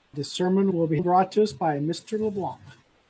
This sermon will be brought to us by Mr. LeBlanc.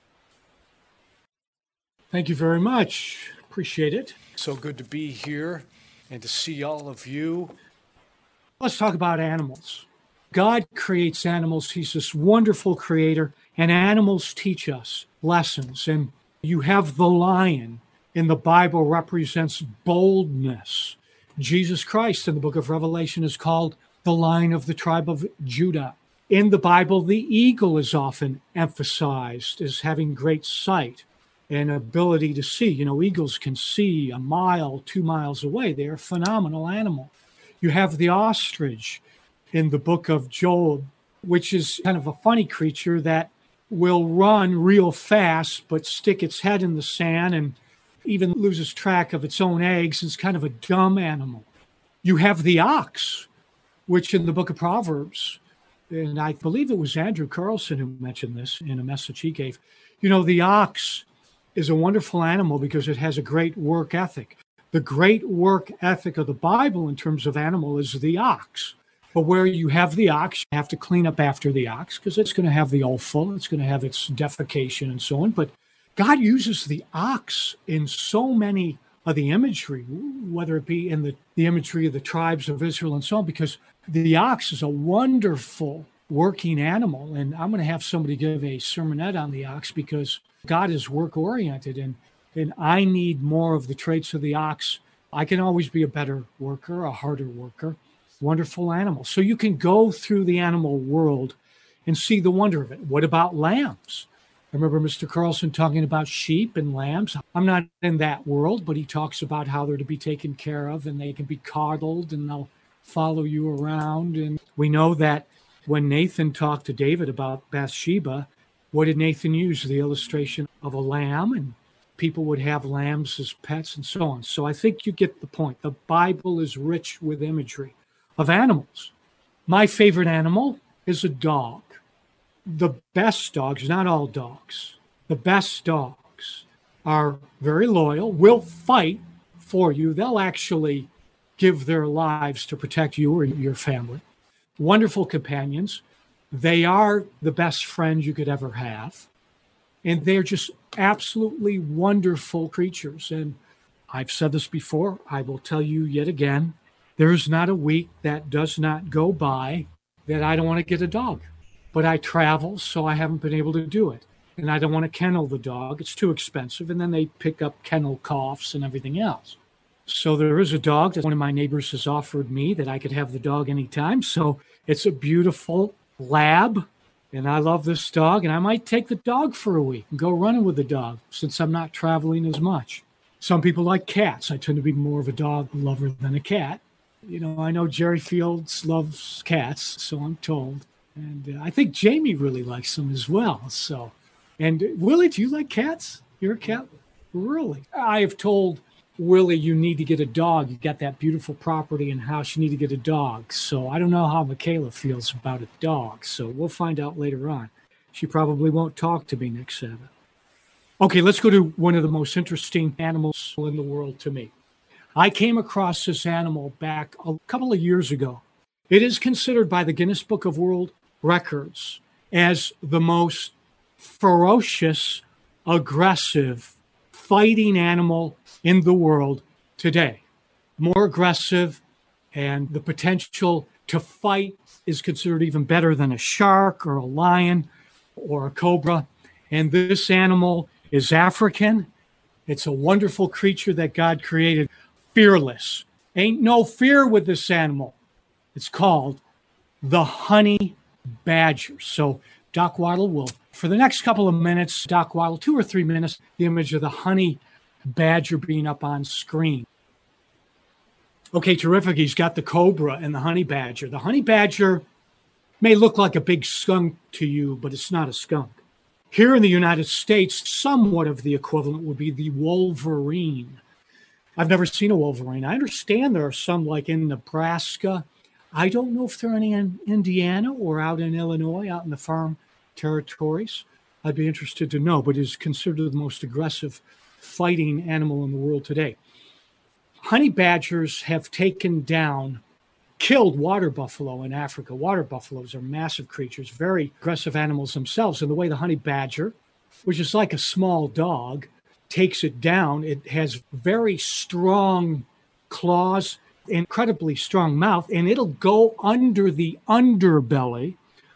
Thank you very much. Appreciate it. So good to be here and to see all of you. Let's talk about animals. God creates animals. He's this wonderful creator, and animals teach us lessons. And you have the lion in the Bible represents boldness. Jesus Christ in the book of Revelation is called the Lion of the tribe of Judah. In the Bible, the eagle is often emphasized as having great sight and ability to see. You know, eagles can see a mile, 2 miles away. They're a phenomenal animal. You have the ostrich in the book of Job, which is kind of a funny creature that will run real fast, but stick its head in the sand and even loses track of its own eggs. It's kind of a dumb animal. You have the ox, which in the book of Proverbs, and I believe it was Andrew Carlson who mentioned this in a message he gave. You know, the ox is a wonderful animal because it has a great work ethic. The great work ethic of the Bible in terms of animal is the ox. But where you have the ox, you have to clean up after the ox because it's going to have the offal, it's going to have its defecation and so on. But God uses the ox in so many of the imagery, whether it be in the imagery of the tribes of Israel and so on, because the ox is a wonderful working animal. And I'm going to have somebody give a sermonette on the ox because God is work-oriented, and I need more of the traits of the ox. I can always be a better worker, a harder worker. Wonderful animal. So you can go through the animal world and see the wonder of it. What about lambs? I remember Mr. Carlson talking about sheep and lambs. I'm not in that world, but he talks about how they're to be taken care of and they can be coddled and they'll follow you around. And we know that when Nathan talked to David about Bathsheba, what did Nathan use? The illustration of a lamb, and people would have lambs as pets and so on. So I think you get the point. The Bible is rich with imagery of animals. My favorite animal is a dog. The best dogs, not all dogs, the best dogs are very loyal, will fight for you. They'll actually give their lives to protect you or your family. Wonderful companions. They are the best friends you could ever have. And they're just absolutely wonderful creatures. And I've said this before, I will tell you yet again, there's not a week that does not go by that I don't want to get a dog. But I travel, so I haven't been able to do it. And I don't want to kennel the dog. It's too expensive. And then they pick up kennel coughs and everything else. So there is a dog that one of my neighbors has offered me that I could have the dog anytime. So it's a beautiful lab. And I love this dog. And I might take the dog for a week and go running with the dog since I'm not traveling as much. Some people like cats. I tend to be more of a dog lover than a cat. You know, I know Jerry Fields loves cats, so I'm told. And I think Jamie really likes them as well. So, and Willie, do you like cats? You're a cat? Really? I have told Willie, you need to get a dog. You got that beautiful property and house. You need to get a dog. So I don't know how Michaela feels about a dog. So we'll find out later on. She probably won't talk to me next Sabbath. Okay, let's go to one of the most interesting animals in the world to me. I came across this animal back a couple of years ago. It is considered by the Guinness Book of World Records as the most ferocious, aggressive, fighting animal in the world today. More aggressive, and the potential to fight is considered even better than a shark or a lion or a cobra. And this animal is African. It's a wonderful creature that God created, fearless. Ain't no fear with this animal. It's called the honey badger. So Doc Waddle will, for the next couple of minutes, Doc Waddle, 2 or 3 minutes, the image of the honey badger being up on screen. Okay, terrific. He's got the cobra and the honey badger. The honey badger may look like a big skunk to you, but it's not a skunk. Here in the United States, somewhat of the equivalent would be the wolverine. I've never seen a wolverine. I understand there are some like in Nebraska. I don't know if they're any in Indiana or out in Illinois, out in the farm territories. I'd be interested to know, but is considered the most aggressive fighting animal in the world today. Honey badgers have taken down killed water buffalo in Africa. Water buffaloes are massive creatures, very aggressive animals themselves. And the way the honey badger, which is like a small dog, takes it down, it has very strong claws, incredibly strong mouth, and it'll go under the underbelly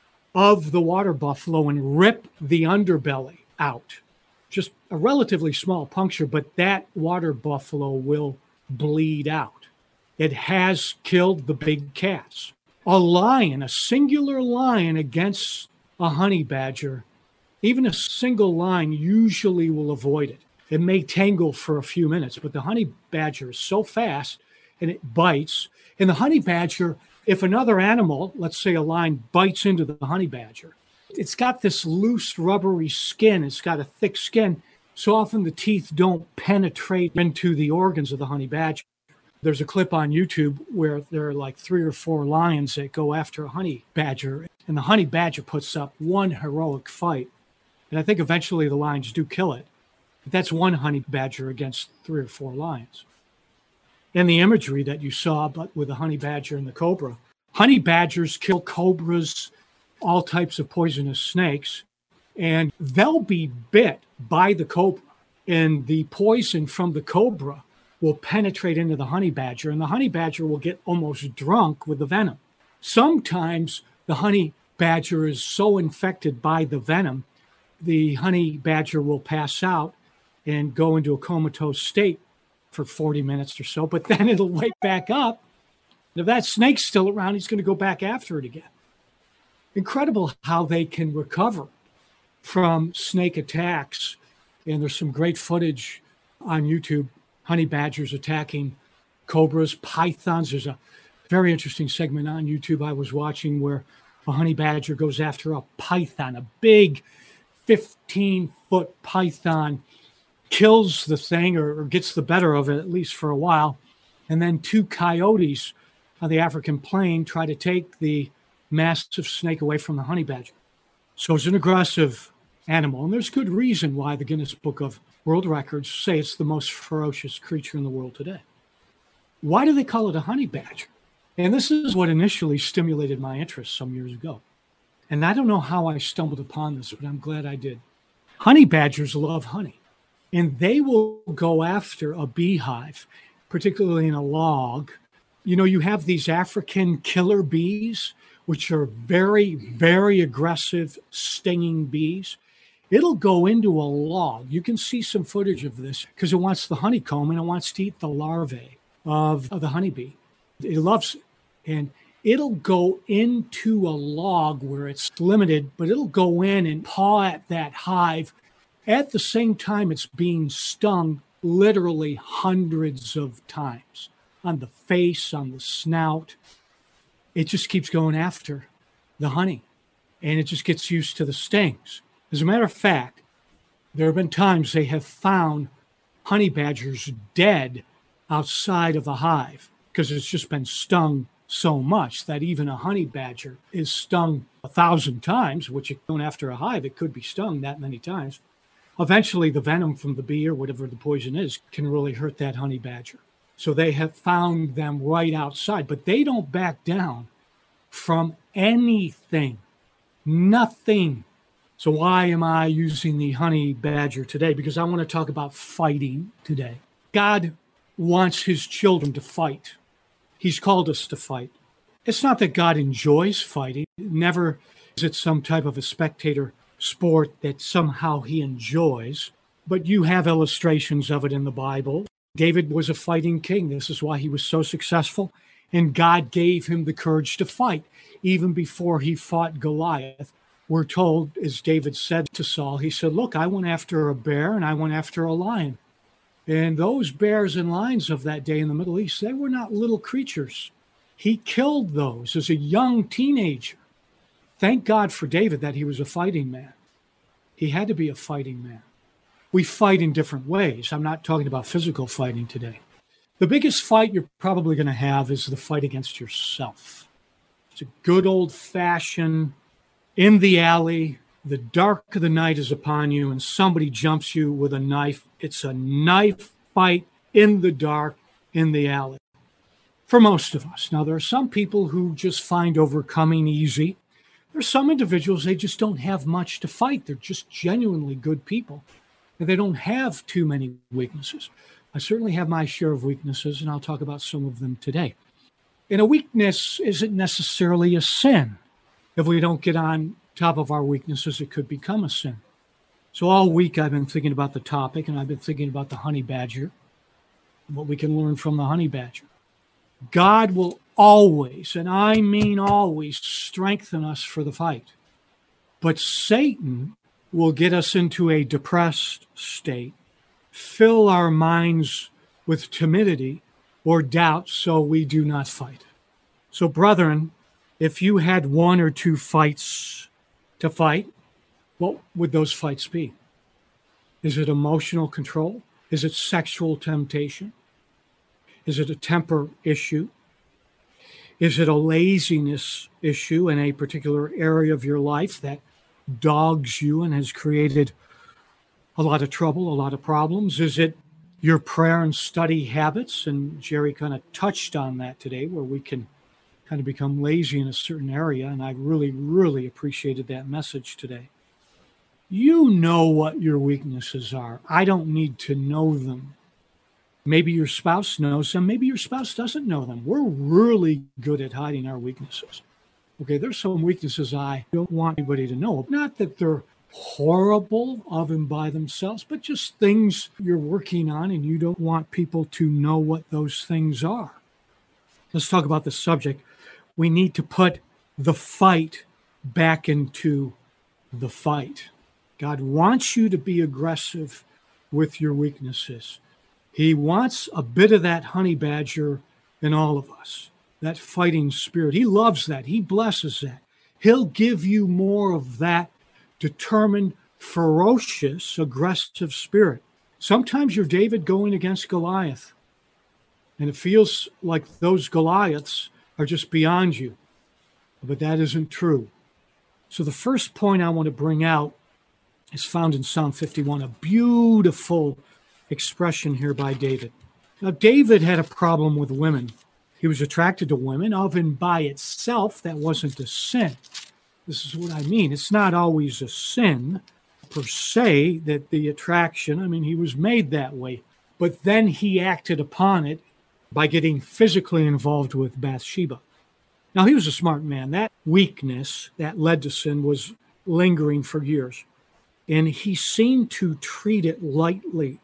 of the water buffalo and rip the underbelly out. Just a relatively small puncture, but that water buffalo will bleed out. It has killed the big cats. A lion, a singular lion against a honey badger, even a single lion usually will avoid it. It may tangle for a few minutes, but the honey badger is so fast and it bites. And the honey badger, if another animal, let's say a lion, bites into the honey badger, it's got this loose, rubbery skin. It's got a thick skin. So often the teeth don't penetrate into the organs of the honey badger. There's a clip on YouTube where there are like 3 or 4 lions that go after a honey badger, and the honey badger puts up one heroic fight. And I think eventually the lions do kill it. But that's one honey badger against 3 or 4 lions. And the imagery that you saw, but with the honey badger and the cobra. Honey badgers kill cobras, all types of poisonous snakes, and they'll be bit by the cobra. And the poison from the cobra will penetrate into the honey badger, and the honey badger will get almost drunk with the venom. Sometimes the honey badger is so infected by the venom, the honey badger will pass out and go into a comatose state for 40 minutes or so, but then it'll wake back up. And if that snake's still around, he's going to go back after it again. Incredible how they can recover from snake attacks. And there's some great footage on YouTube, honey badgers attacking cobras, pythons. There's a very interesting segment on YouTube I was watching where a honey badger goes after a python, a big 15-foot python, kills the thing or gets the better of it, at least for a while. And then 2 coyotes on the African plain try to take the massive snake away from the honey badger. So it's an aggressive animal. And there's good reason why the Guinness Book of World Records say it's the most ferocious creature in the world today. Why do they call it a honey badger? And this is what initially stimulated my interest some years ago. And I don't know how I stumbled upon this, but I'm glad I did. Honey badgers love honey, and they will go after a beehive, particularly in a log. You know, you have these African killer bees, which are very, very aggressive, stinging bees. It'll go into a log. You can see some footage of this because it wants the honeycomb and it wants to eat the larvae of the honeybee. It loves it. And it'll go into a log where it's limited, but it'll go in and paw at that hive. At the same time, it's being stung literally hundreds of times on the face, on the snout. It just keeps going after the honey, and it just gets used to the stings. As a matter of fact, there have been times they have found honey badgers dead outside of a hive because it's just been stung so much that even a honey badger is stung 1,000 times, which going after a hive, it could be stung that many times. Eventually, the venom from the bee or whatever the poison is can really hurt that honey badger. So they have found them right outside, but they don't back down from anything, nothing. So why am I using the honey badger today? Because I want to talk about fighting today. God wants his children to fight. He's called us to fight. It's not that God enjoys fighting. Never is it some type of a spectator sport that somehow he enjoys. But you have illustrations of it in the Bible. David was a fighting king. This is why he was so successful. And God gave him the courage to fight. Even before he fought Goliath, we're told, as David said to Saul, he said, look, I went after a bear and I went after a lion. And those bears and lions of that day in the Middle East, they were not little creatures. He killed those as a young teenager. Thank God for David that he was a fighting man. He had to be a fighting man. We fight in different ways. I'm not talking about physical fighting today. The biggest fight you're probably going to have is the fight against yourself. It's a good old-fashioned, in the alley, the dark of the night is upon you, and somebody jumps you with a knife. It's a knife fight in the dark, in the alley. for most of us. Now, there are some people who just find overcoming easy. There's some individuals, they just don't have much to fight. They're just genuinely good people, and they don't have too many weaknesses. I certainly have my share of weaknesses, and I'll talk about some of them today. And a weakness isn't necessarily a sin. If we don't get on top of our weaknesses, it could become a sin. So all week I've been thinking about the topic, and I've been thinking about the honey badger, and what we can learn from the honey badger. God will always, and I mean always, strengthen us for the fight. But Satan will get us into a depressed state, fill our minds with timidity or doubt so we do not fight. So, brethren, if you had one or two fights to fight, what would those fights be? Is it emotional control? Is it sexual temptation? Is it a temper issue? Is it a laziness issue in a particular area of your life that dogs you and has created a lot of trouble, a lot of problems? Is it your prayer and study habits? And Jerry kind of touched on that today, where we can kind of become lazy in a certain area. And I really, really appreciated that message today. You know what your weaknesses are. I don't need to know them. Maybe your spouse knows them. Maybe your spouse doesn't know them. We're really good at hiding our weaknesses. Okay, there's some weaknesses I don't want anybody to know. Not that they're horrible of and by themselves, but just things you're working on and you don't want people to know what those things are. Let's talk about the subject. We need to put the fight back into the fight. God wants you to be aggressive with your weaknesses. He wants a bit of that honey badger in all of us, that fighting spirit. He loves that. He blesses that. He'll give you more of that determined, ferocious, aggressive spirit. Sometimes you're David going against Goliath, and it feels like those Goliaths are just beyond you, but that isn't true. So the first point I want to bring out is found in Psalm 51, a beautiful expression here by David. Now, David had a problem with women. He was attracted to women. Of and by itself, that wasn't a sin. This is what I mean. It's not always a sin per se that the attraction, I mean, he was made that way. But then he acted upon it by getting physically involved with Bathsheba. Now, he was a smart man. That weakness that led to sin was lingering for years. And he seemed to treat it lightly,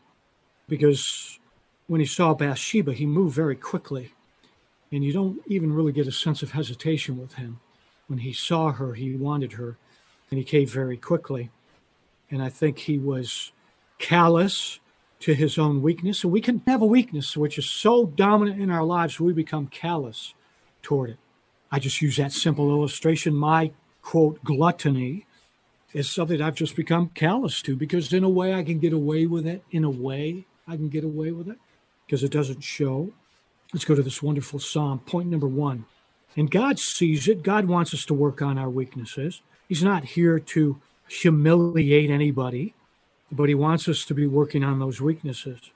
because when he saw Bathsheba, he moved very quickly. And you don't even really get a sense of hesitation with him. When he saw her, he wanted her, and he caved very quickly. And I think he was callous to his own weakness. And we can have a weakness which is so dominant in our lives, we become callous toward it. I just use that simple illustration. My, quote, gluttony is something I've just become callous to, because in a way I can get away with it. In a way I can get away with it because it doesn't show. Let's go to this wonderful psalm. Point number 1. And God sees it. God wants us to work on our weaknesses. He's not here to humiliate anybody, but he wants us to be working on those weaknesses.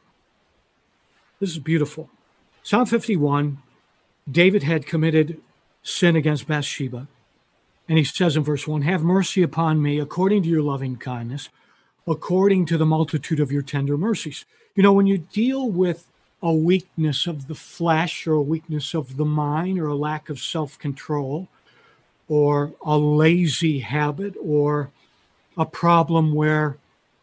This is beautiful. Psalm 51, David had committed sin against Bathsheba. And he says in verse 1, have mercy upon me according to your loving kindness, according to the multitude of your tender mercies. You know, when you deal with a weakness of the flesh, or a weakness of the mind, or a lack of self-control, or a lazy habit, or a problem where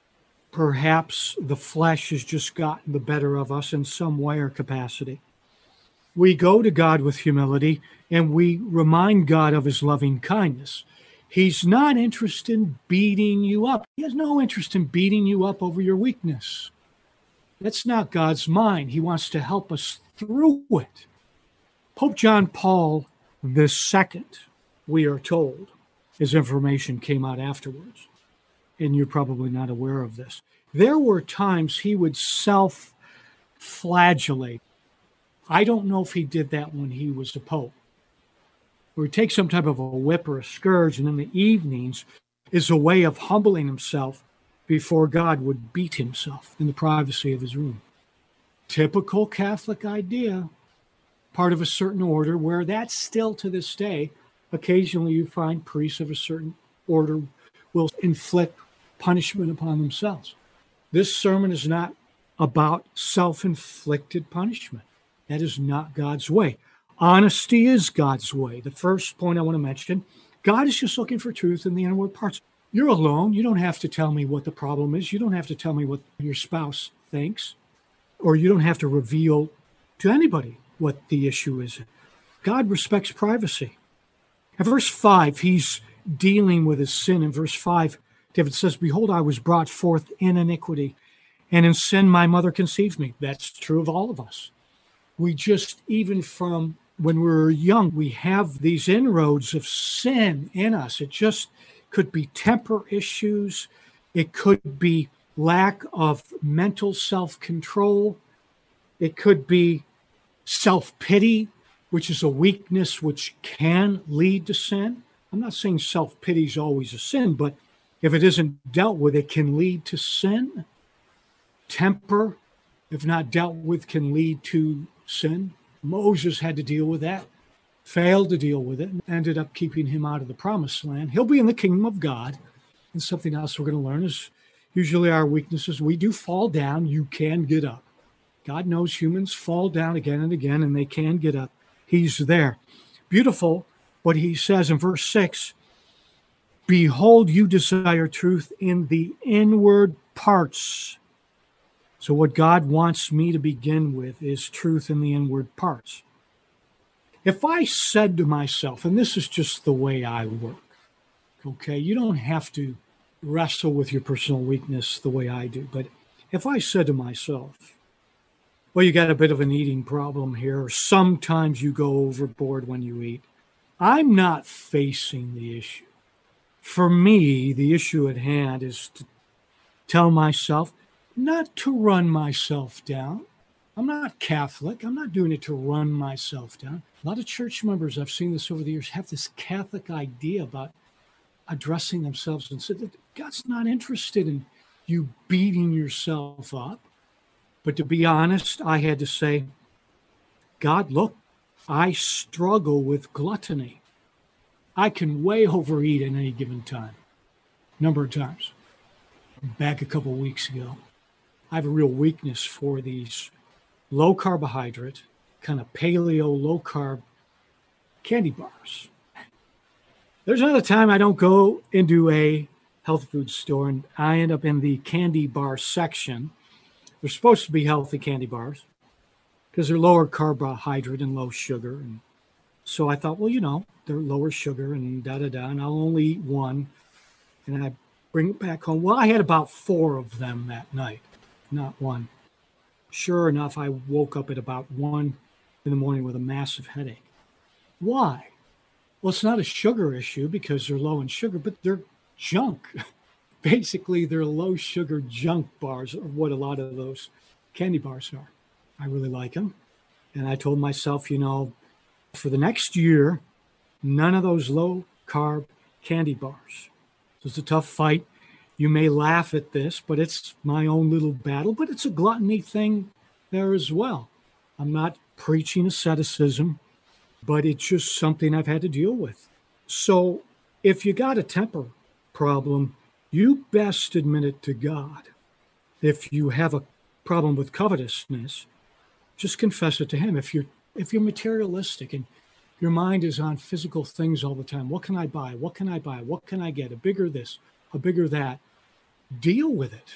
perhaps the flesh has just gotten the better of us in some way or capacity, we go to God with humility and we remind God of his loving kindness. He's not interested in beating you up. He has no interest in beating you up over your weakness. That's not God's mind. He wants to help us through it. Pope John Paul II, we are told, his information came out afterwards, and you're probably not aware of this. There were times he would self-flagellate. I don't know if he did that when he was the Pope, where he'd take some type of a whip or a scourge, and in the evenings is a way of humbling himself before God would beat himself in the privacy of his room. Typical Catholic idea. part of a certain order where that's still to this day, occasionally you find priests of a certain order will inflict punishment upon themselves. This sermon is not about self-inflicted punishment. That is not God's way. Honesty is God's way. The first point I want to mention, God is just looking for truth in the inward parts. You're alone. You don't have to tell me what the problem is. You don't have to tell me what your spouse thinks, or you don't have to reveal to anybody what the issue is. God respects privacy. In verse 5, he's dealing with his sin. In verse 5, David says, "Behold, I was brought forth in iniquity, and in sin my mother conceived me." That's true of all of us. We just, even from when we're young, we have these inroads of sin in us. It just could be temper issues. It could be lack of mental self-control. It could be self-pity, which is a weakness which can lead to sin. I'm not saying self-pity is always a sin, but if it isn't dealt with, it can lead to sin. Temper, if not dealt with, can lead to sin. Moses had to deal with that, failed to deal with it, and ended up keeping him out of the promised land. He'll be in the kingdom of God. And something else we're going to learn is usually our weaknesses. We do fall down. You can get up. God knows humans fall down again and again, and they can get up. He's there. Beautiful what he says in verse 6, "Behold, you desire truth in the inward parts." So what God wants me to begin with is truth in the inward parts. If I said to myself, and this is just the way I work, okay, you don't have to wrestle with your personal weakness the way I do, but if I said to myself, well, you got a bit of an eating problem here, or sometimes you go overboard when you eat, I'm not facing the issue. For me, the issue at hand is to tell myself not to run myself down. I'm not Catholic. I'm not doing it to run myself down. A lot of church members, I've seen this over the years, have this Catholic idea about addressing themselves and said that God's not interested in you beating yourself up. But to be honest, I had to say, God, look, I struggle with gluttony. I can way overeat at any given time, number of times. Back a couple of weeks ago, I have a real weakness for these low carbohydrate, kind of paleo, low carb candy bars. There's another time I don't go into a health food store and I end up in the candy bar section. They're supposed to be healthy candy bars because they're lower carbohydrate and low sugar. And so I thought, well, they're lower sugar and da-da-da, and I'll only eat one. And I bring it back home. Well, I had about 4 of them that night, not one. Sure enough, I woke up at about 1 in the morning with a massive headache. Why? Well, it's not a sugar issue because they're low in sugar, but they're junk. Basically, they're low sugar junk bars, or what a lot of those candy bars are. I really like them. And I told myself, for the next year, none of those low carb candy bars. So it's a tough fight. You may laugh at this, but it's my own little battle, but it's a gluttony thing there as well. I'm not preaching asceticism, but it's just something I've had to deal with. So if you got a temper problem, you best admit it to God. If you have a problem with covetousness, just confess it to him. If you're materialistic and your mind is on physical things all the time, what can I buy? What can I buy? What can I get? A bigger this, a bigger that. Deal with it.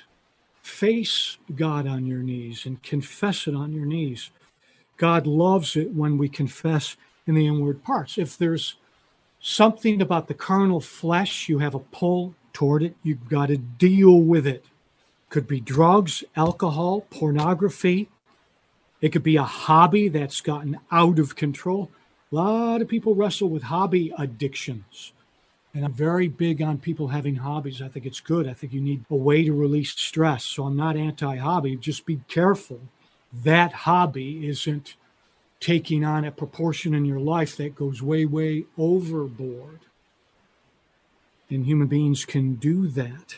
Face God on your knees and confess it on your knees. God loves it when we confess in the inward parts. If there's something about the carnal flesh, you have a pull toward it, you've got to deal with it. Could be drugs, alcohol, pornography. It could be a hobby that's gotten out of control. A lot of people wrestle with hobby addictions. And I'm very big on people having hobbies. I think it's good. I think you need a way to release stress. So I'm not anti-hobby. Just be careful that hobby isn't taking on a proportion in your life that goes way, way overboard. And human beings can do that.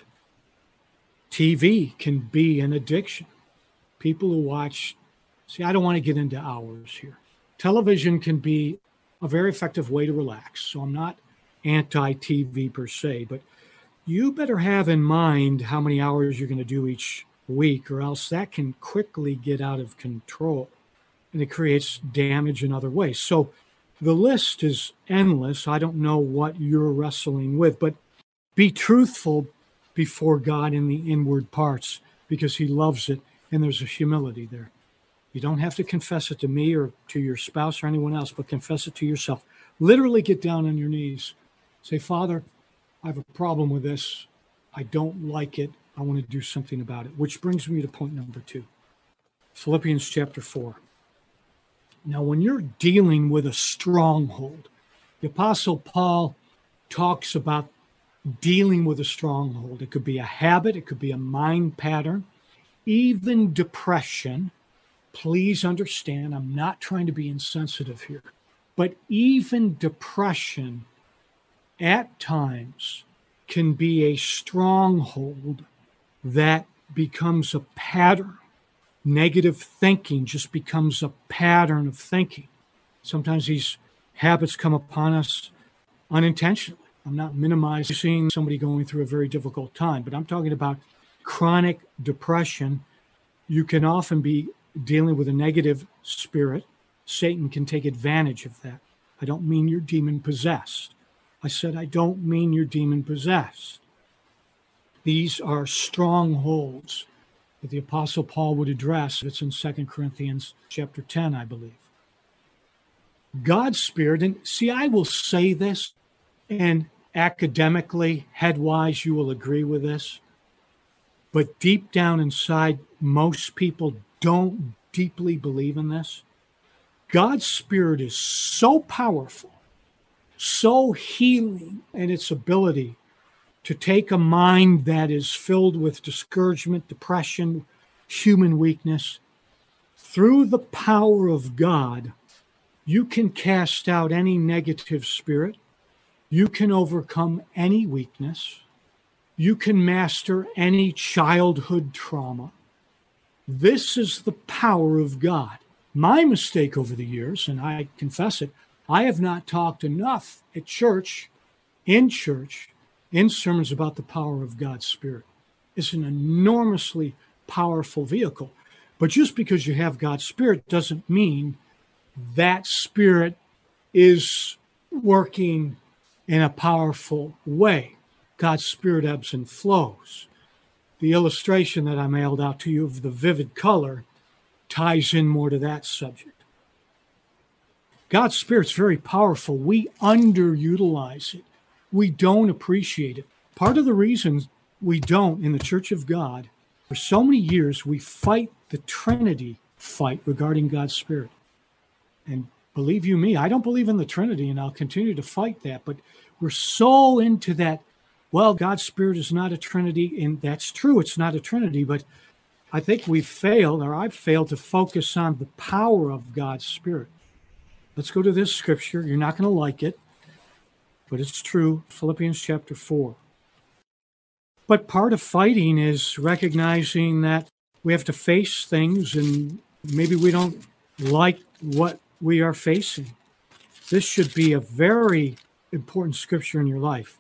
TV can be an addiction. People who watch, I don't want to get into hours here. television can be a very effective way to relax. So I'm not anti-TV per se, but you better have in mind how many hours you're going to do each week, or else that can quickly get out of control and it creates damage in other ways. So the list is endless. I don't know what you're wrestling with, but be truthful before God in the inward parts, because he loves it and there's a humility there. You don't have to confess it to me or to your spouse or anyone else, but confess it to yourself. Literally get down on your knees. Say, Father, I have a problem with this. I don't like it. I want to do something about it. Which brings me to point number 2. Philippians chapter 4. Now, when you're dealing with a stronghold, the Apostle Paul talks about dealing with a stronghold. It could be a habit. It could be a mind pattern, even depression. Please understand, I'm not trying to be insensitive here, but even depression at times can be a stronghold that becomes a pattern. Negative thinking just becomes a pattern of thinking. Sometimes these habits come upon us unintentionally. I'm not minimizing somebody going through a very difficult time, but I'm talking about chronic depression. You can often be dealing with a negative spirit. Satan can take advantage of that. I don't mean you're demon possessed. I said, I don't mean you're demon possessed. These are strongholds that the Apostle Paul would address. It's in 2 Corinthians chapter 10, I believe. God's Spirit, and see, I will say this, and academically, headwise, you will agree with this, but deep down inside, most people don't deeply believe in this. God's Spirit is so powerful, so healing in its ability to take a mind that is filled with discouragement, depression, human weakness. Through the power of God, you can cast out any negative spirit. You can overcome any weakness. You can master any childhood trauma. This is the power of God. My mistake over the years, and I confess it, I have not talked enough at church, in sermons about the power of God's Spirit. It's an enormously powerful vehicle. But just because you have God's Spirit doesn't mean that Spirit is working in a powerful way. God's Spirit ebbs and flows. The illustration that I mailed out to you of the vivid color ties in more to that subject. God's Spirit's very powerful. We underutilize it. We don't appreciate it. Part of the reason we don't in the Church of God, for so many years, we fight the Trinity fight regarding God's Spirit. And believe you me, I don't believe in the Trinity, and I'll continue to fight that. But we're so into that, well, God's Spirit is not a Trinity, and that's true, it's not a Trinity, but I think we've failed, or I've failed to focus on the power of God's Spirit. Let's go to this scripture. You're not going to like it, but it's true. Philippians chapter 4. But part of fighting is recognizing that we have to face things, and maybe we don't like what we are facing. This should be a very important scripture in your life.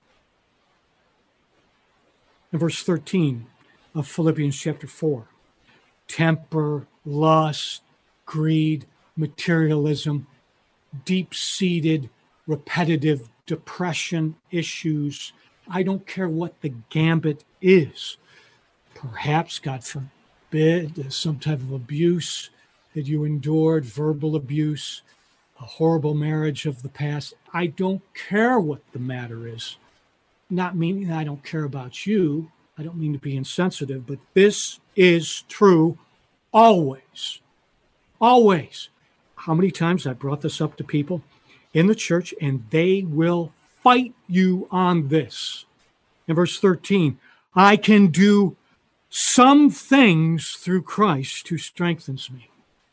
In verse 13 of Philippians chapter 4, temper, lust, greed, materialism, deep-seated, repetitive depression issues. I don't care what the gambit is. Perhaps, God forbid, some type of abuse that you endured, verbal abuse, a horrible marriage of the past. I don't care what the matter is. Not meaning I don't care about you. I don't mean to be insensitive, but this is true always. Always. How many times I brought this up to people in the church, and they will fight you on this. In verse 13, I can do some things through Christ who strengthens me.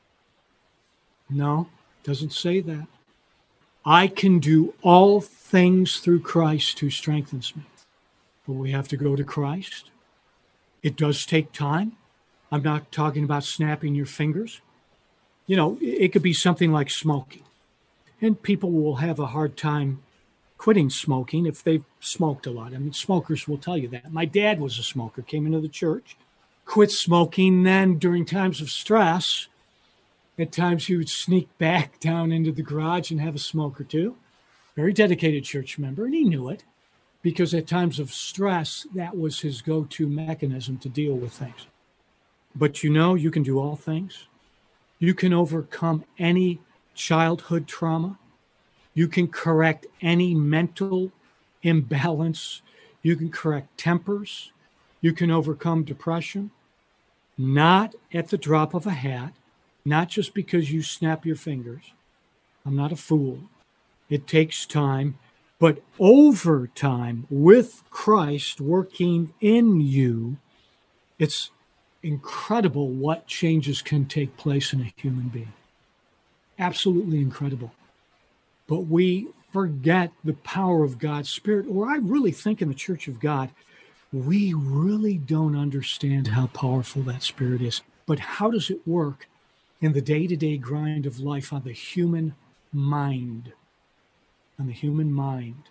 No, it doesn't say that. I can do all things through Christ who strengthens me. But we have to go to Christ. It does take time. I'm not talking about snapping your fingers. It could be something like smoking. And people will have a hard time quitting smoking if they've smoked a lot. I mean, smokers will tell you that. My dad was a smoker, came into the church, quit smoking. Then during times of stress, at times he would sneak back down into the garage and have a smoke or two. Very dedicated church member, and he knew it because at times of stress, that was his go-to mechanism to deal with things. But you can do all things. You can overcome any childhood trauma. You can correct any mental imbalance. You can correct tempers. You can overcome depression, not at the drop of a hat, not just because you snap your fingers. I'm not a fool. It takes time, but over time, with Christ working in you, it's incredible what changes can take place in a human being. Absolutely incredible. But we forget the power of God's Spirit, or I really think in the Church of God, we really don't understand how powerful that Spirit is. But how does it work in the day-to-day grind of life on the human mind? On the human mind.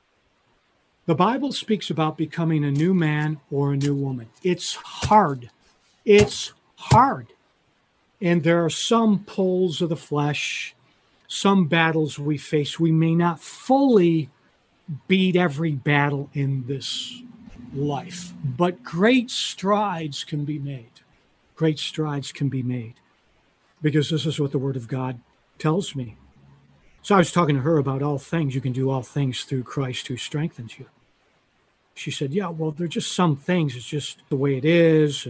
The Bible speaks about becoming a new man or a new woman. It's hard. It's hard. And there are some pulls of the flesh, some battles we face. We may not fully beat every battle in this life, but great strides can be made. Great strides can be made because this is what the Word of God tells me. So I was talking to her about all things. You can do all things through Christ who strengthens you. She said, yeah, well, there are just some things. It's just the way it is.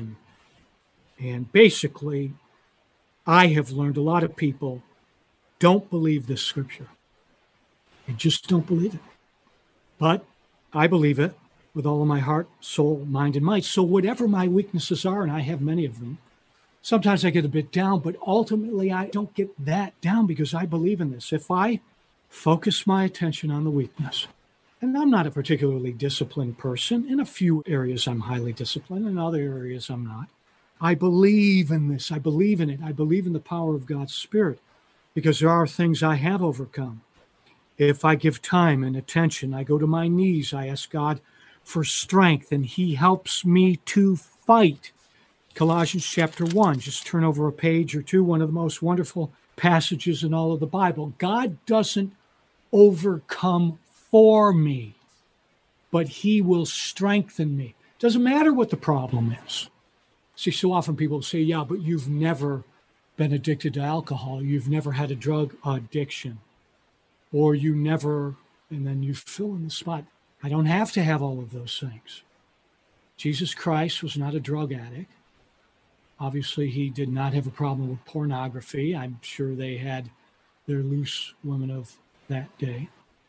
And basically, I have learned a lot of people don't believe this scripture. They just don't believe it. But I believe it with all of my heart, soul, mind, and might. So whatever my weaknesses are, and I have many of them, sometimes I get a bit down, but ultimately I don't get that down because I believe in this. If I focus my attention on the weakness, and I'm not a particularly disciplined person. In a few areas, I'm highly disciplined. In other areas, I'm not. I believe in this. I believe in it. I believe in the power of God's Spirit because there are things I have overcome. If I give time and attention, I go to my knees. I ask God for strength, and He helps me to fight. Colossians chapter 1, just turn over a page or two, one of the most wonderful passages in all of the Bible. God doesn't overcome for me, but He will strengthen me. Doesn't matter what the problem is. See, so often people say, yeah, but you've never been addicted to alcohol. You've never had a drug addiction. Or you never, and then you fill in the spot. I don't have to have all of those things. Jesus Christ was not a drug addict. Obviously, He did not have a problem with pornography. I'm sure they had their loose women of that day.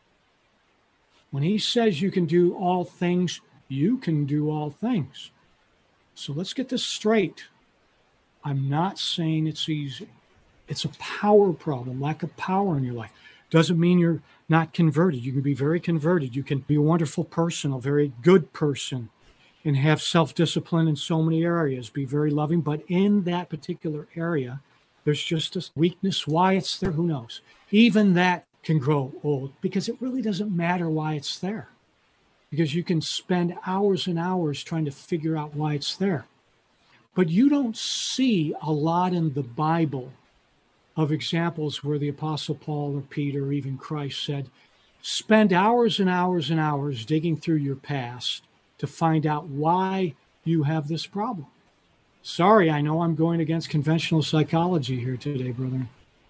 When He says you can do all things, you can do all things. So let's get this straight. I'm not saying it's easy. It's a power problem, lack of power in your life. Doesn't mean you're not converted. You can be very converted. You can be a wonderful person, a very good person, and have self-discipline in so many areas, be very loving. But in that particular area, there's just a weakness. Why it's there, who knows? Even that can grow old because it really doesn't matter why it's there. Because you can spend hours and hours trying to figure out why it's there. But you don't see a lot in the Bible of examples where the Apostle Paul or Peter or even Christ said, spend hours and hours and hours digging through your past to find out why you have this problem. Sorry, I know I'm going against conventional psychology here today, brethren.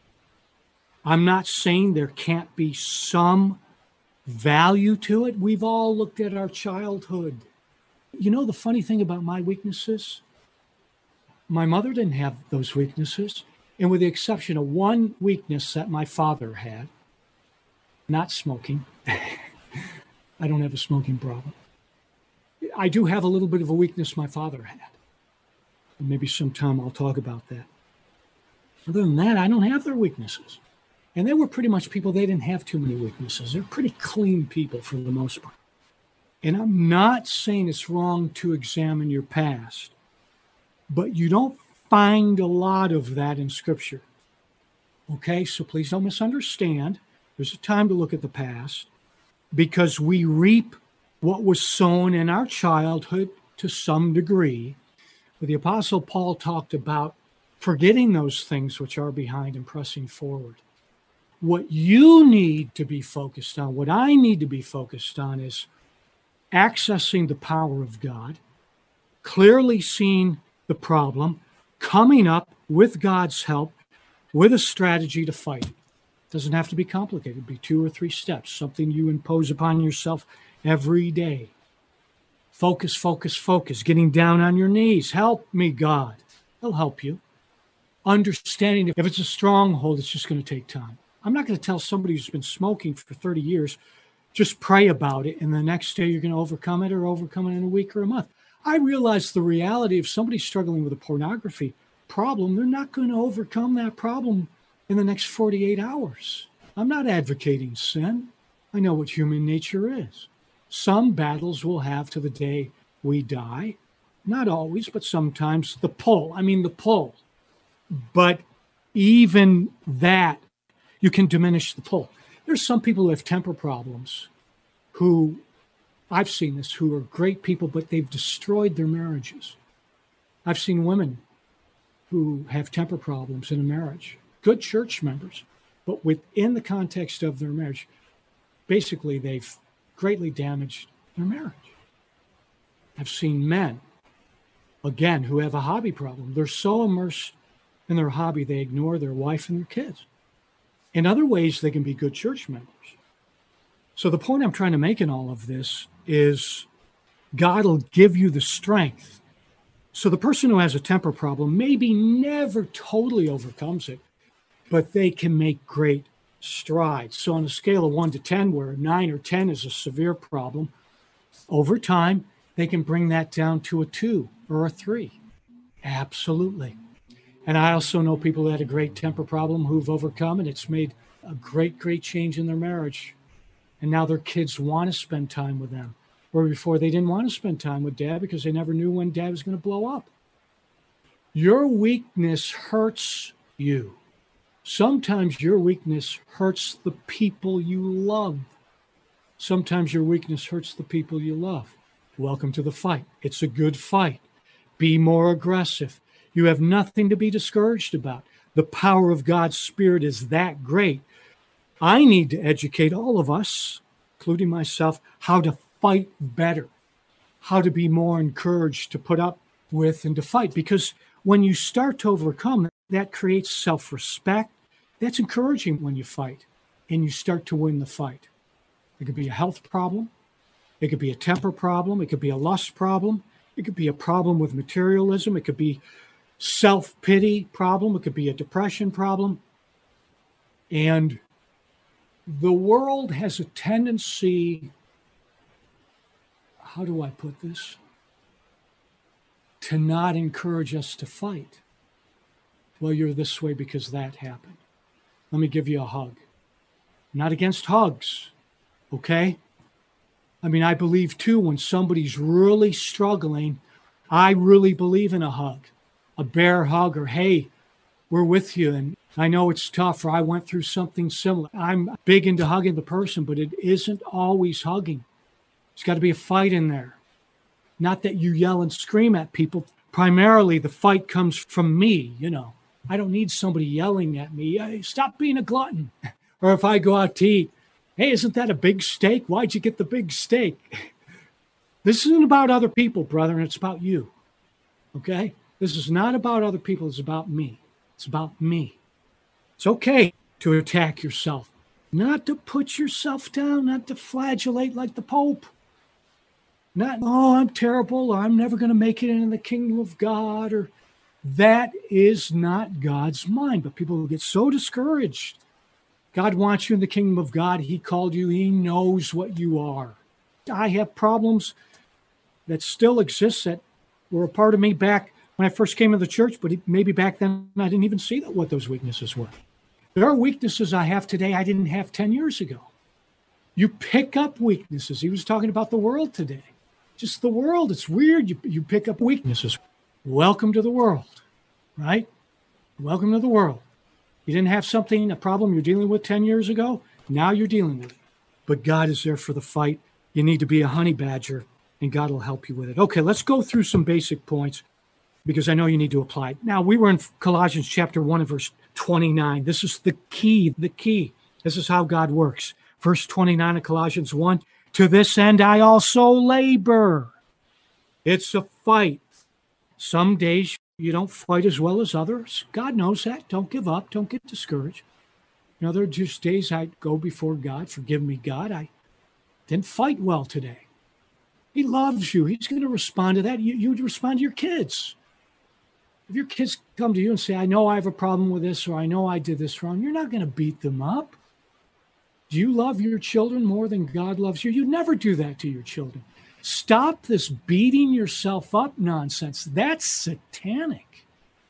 I'm not saying there can't be some value to it. We've all looked at our childhood. You know, the funny thing about my weaknesses, my mother didn't have those weaknesses. And with the exception of one weakness that my father had, not smoking, I don't have a smoking problem. I do have a little bit of a weakness my father had. And maybe sometime I'll talk about that. Other than that, I don't have their weaknesses. And they were pretty much people, they didn't have too many weaknesses. They're pretty clean people for the most part. And I'm not saying it's wrong to examine your past, but you don't find a lot of that in Scripture. Okay, so please don't misunderstand. There's a time to look at the past because we reap what was sown in our childhood to some degree. But the Apostle Paul talked about forgetting those things which are behind and pressing forward. What you need to be focused on, what I need to be focused on, is accessing the power of God, clearly seeing the problem, coming up with God's help with a strategy to fight it. It doesn't have to be complicated. It'd be 2 or 3 steps, something you impose upon yourself every day. Focus, focus, focus, getting down on your knees. Help me, God. He'll help you. Understanding if it's a stronghold, it's just going to take time. I'm not going to tell somebody who's been smoking for 30 years, just pray about it, and the next day you're going to overcome it or overcome it in a week or a month. I realize the reality of somebody struggling with a pornography problem, they're not going to overcome that problem in the next 48 hours. I'm not advocating sin. I know what human nature is. Some battles we'll have to the day we die. Not always, but sometimes the pull. But even that, you can diminish the pull. There's some people who have temper problems who, I've seen this, who are great people, but they've destroyed their marriages. I've seen women who have temper problems in a marriage, good church members, but within the context of their marriage, basically they've greatly damaged their marriage. I've seen men, again, who have a hobby problem. They're so immersed in their hobby, they ignore their wife and their kids. In other ways, they can be good church members. So the point I'm trying to make in all of this is God will give you the strength. So the person who has a temper problem maybe never totally overcomes it, but they can make great strides. So on a scale of 1 to 10, where 9 or 10 is a severe problem, over time, they can bring that down to a 2 or a 3. Absolutely. And I also know people who had a great temper problem who've overcome, and it's made a great, great change in their marriage. And now their kids want to spend time with them, where before they didn't want to spend time with dad because they never knew when dad was going to blow up. Your weakness hurts you. Sometimes your weakness hurts the people you love. Sometimes your weakness hurts the people you love. Welcome to the fight. It's a good fight. Be more aggressive. You have nothing to be discouraged about. The power of God's Spirit is that great. I need to educate all of us, including myself, how to fight better, how to be more encouraged to put up with and to fight. Because when you start to overcome, that creates self-respect. That's encouraging when you fight and you start to win the fight. It could be a health problem. It could be a temper problem. It could be a lust problem. It could be a problem with materialism. It could be self-pity problem. It could be a depression problem. And the world has a tendency, how do I put this? To not encourage us to fight. Well, you're this way because that happened. Let me give you a hug. I'm not against hugs, okay? I mean, I believe too, when somebody's really struggling, I really believe in a hug. A bear hug, or hey, we're with you, and I know it's tough, or I went through something similar. I'm big into hugging the person, but it isn't always hugging. There's got to be a fight in there. Not that you yell and scream at people. Primarily, the fight comes from me, I don't need somebody yelling at me, hey, stop being a glutton. Or if I go out to eat, hey, isn't that a big steak? Why'd you get the big steak? This isn't about other people, brother, and it's about you, okay? This is not about other people. It's about me. It's about me. It's okay to attack yourself, not to put yourself down, not to flagellate like the Pope. Not, oh, I'm terrible, or I'm never going to make it into the kingdom of God, or that is not God's mind. But people get so discouraged. God wants you in the kingdom of God. He called you. He knows what you are. I have problems that still exist that were a part of me back when I first came to the church, but maybe back then I didn't even see what those weaknesses were. There are weaknesses I have today I didn't have 10 years ago. You pick up weaknesses. He was talking about the world today. Just the world. It's weird. You pick up weaknesses. Welcome to the world, right? Welcome to the world. You didn't have a problem you're dealing with 10 years ago. Now you're dealing with it. But God is there for the fight. You need to be a honey badger, and God will help you with it. Okay, let's go through some basic points because I know you need to apply it. Now, we were in Colossians chapter 1 and verse 29. This is the key. This is how God works. Verse 29 of Colossians 1, to this end I also labor. It's a fight. Some days you don't fight as well as others. God knows that. Don't give up. Don't get discouraged. You know, there are just days I go before God. Forgive me, God. I didn't fight well today. He loves you. He's going to respond to that. You respond to your kids. If your kids come to you and say, I know I have a problem with this, or I know I did this wrong, you're not going to beat them up. Do you love your children more than God loves you? You never do that to your children. Stop this beating yourself up nonsense. That's satanic.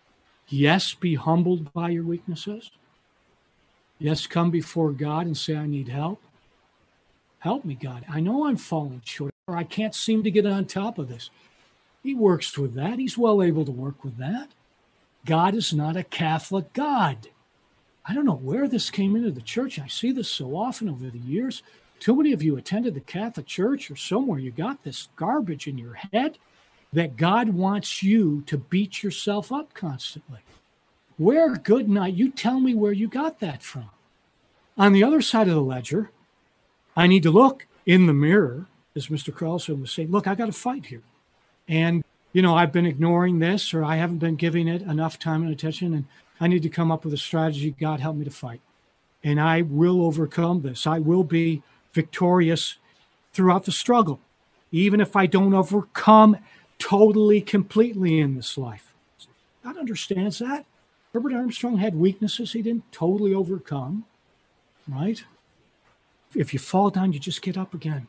Yes, be humbled by your weaknesses. Yes, come before God and say, I need help. Help me, God. I know I'm falling short, or I can't seem to get on top of this. He works with that. He's well able to work with that. God is not a Catholic God. I don't know where this came into the church. I see this so often over the years. Too many of you attended the Catholic Church or somewhere you got this garbage in your head that God wants you to beat yourself up constantly. Where, good night, you tell me where you got that from. On the other side of the ledger, I need to look in the mirror, as Mr. Carlson was saying, look, I got to fight here. And, you know, I've been ignoring this, or I haven't been giving it enough time and attention, and I need to come up with a strategy. God, help me to fight. And I will overcome this. I will be victorious throughout the struggle, even if I don't overcome totally, completely in this life. God understands that. Herbert Armstrong had weaknesses he didn't totally overcome, right? If you fall down, you just get up again.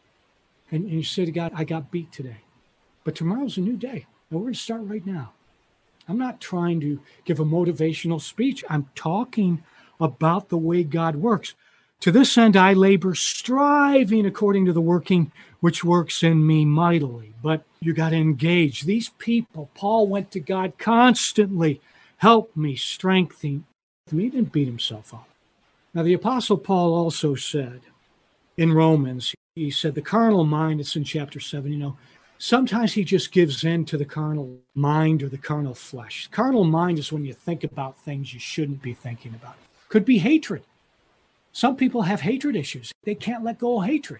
And you say to God, I got beat today. But tomorrow's a new day. And we're going to start right now. I'm not trying to give a motivational speech. I'm talking about the way God works. To this end, I labor, striving according to the working which works in me mightily. But you got to engage. These people, Paul went to God constantly. Help me, strengthen me. He didn't beat himself up. Now, the Apostle Paul also said in Romans, he said, the carnal mind, it's in chapter 7, you know, sometimes he just gives in to the carnal mind or the carnal flesh. Carnal mind is when you think about things you shouldn't be thinking about. Could be hatred. Some people have hatred issues. They can't let go of hatred.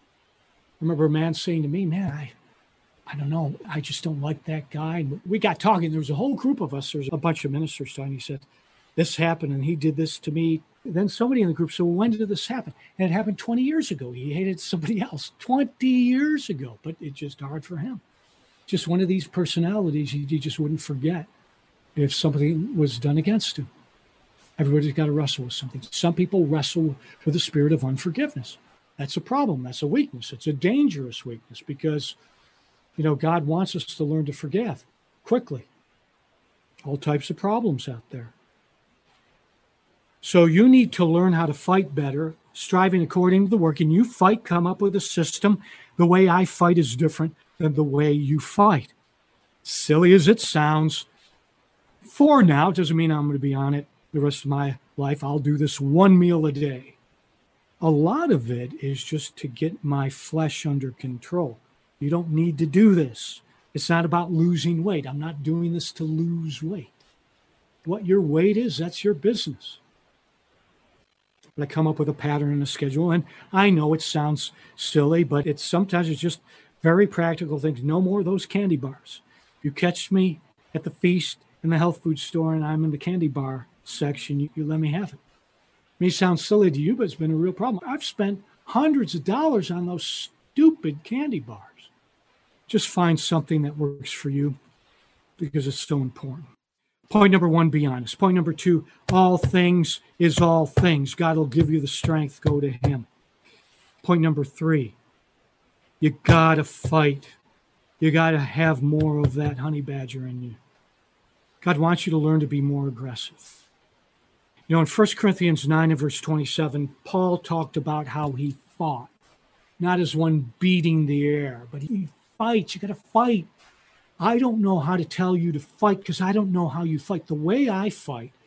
I remember a man saying to me, man, I don't know. I just don't like that guy. And we got talking. There was a whole group of us. There's a bunch of ministers talking. He said, this happened and he did this to me. Then somebody in the group said, well, when did this happen? And it happened 20 years ago. He hated somebody else 20 years ago, but it's just hard for him. Just one of these personalities he just wouldn't forget if something was done against him. Everybody's got to wrestle with something. Some people wrestle with the spirit of unforgiveness. That's a problem. That's a weakness. It's a dangerous weakness because, you know, God wants us to learn to forgive quickly. All types of problems out there. So you need to learn how to fight better, striving according to the work. And you fight, come up with a system. The way I fight is different than the way you fight. Silly as it sounds, for now, it doesn't mean I'm going to be on it the rest of my life. I'll do this one meal a day. A lot of it is just to get my flesh under control. You don't need to do this. It's not about losing weight. I'm not doing this to lose weight. What your weight is, that's your business. But I come up with a pattern and a schedule, and I know it sounds silly, but sometimes it's just very practical things. No more of those candy bars. You catch me at the feast in the health food store and I'm in the candy bar section, you let me have it. It may sound silly to you, but it's been a real problem. I've spent hundreds of dollars on those stupid candy bars. Just find something that works for you because it's so important. Point number 1, be honest. Point number 2, all things is all things. God will give you the strength. Go to him. Point number 3, you got to fight. You got to have more of that honey badger in you. God wants you to learn to be more aggressive. You know, in 1 Corinthians 9 and verse 27, Paul talked about how he fought, not as one beating the air, but he fights. You got to fight. I don't know how to tell you to fight because I don't know how you fight. The way I fight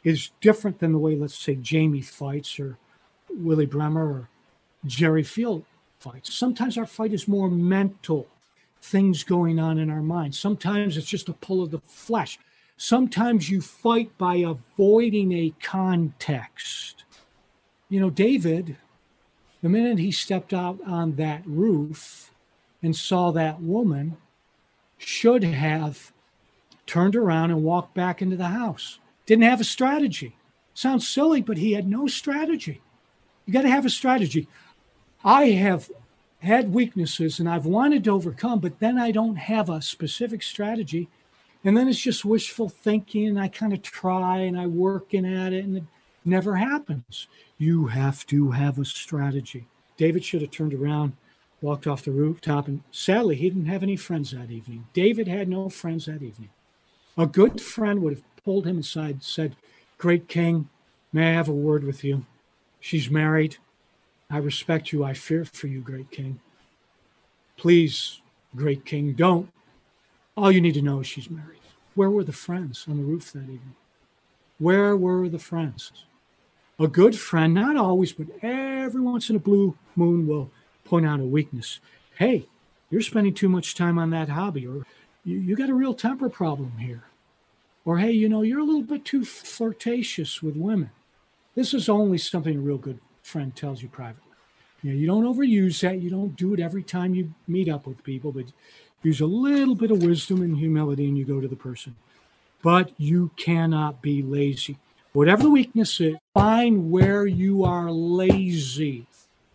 is different than the way, let's say, Jamie fights or Willie Bremer or Jerry Field fights. Sometimes our fight is more mental, things going on in our mind. Sometimes it's just a pull of the flesh. Sometimes you fight by avoiding a context. You know, David, the minute he stepped out on that roof and saw that woman, should have turned around and walked back into the house. Didn't have a strategy. Sounds silly, but he had no strategy. You got to have a strategy. I have had weaknesses and I've wanted to overcome, but then I don't have a specific strategy. And then it's just wishful thinking, and I kind of try and I working at it, and it never happens. You have to have a strategy. David should have turned around, walked off the rooftop, and sadly, he didn't have any friends that evening. David had no friends that evening. A good friend would have pulled him aside and said, "Great king, may I have a word with you? She's married. I respect you. I fear for you, great king. Please, great king, don't. All you need to know is she's married." Where were the friends on the roof that evening? Where were the friends? A good friend, not always, but every once in a blue moon, will point out a weakness. Hey, you're spending too much time on that hobby, or you got a real temper problem here. Or, hey, you know, you're a little bit too flirtatious with women. This is only something a real good friend tells you privately. You know, you don't overuse that. You don't do it every time you meet up with people, but use a little bit of wisdom and humility and you go to the person. But you cannot be lazy. Whatever the weakness is, find where you are lazy.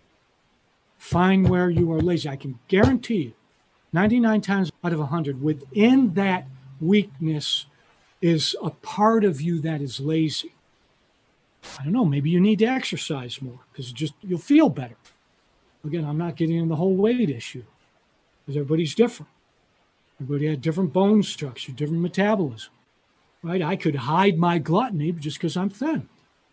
Find where you are lazy. I can guarantee you, 99 times out of 100, within that weakness is a part of you that is lazy. I don't know, maybe you need to exercise more because you'll feel better. Again, I'm not getting into the whole weight issue because everybody's different. Everybody had different bone structure, different metabolism, right? I could hide my gluttony just because I'm thin.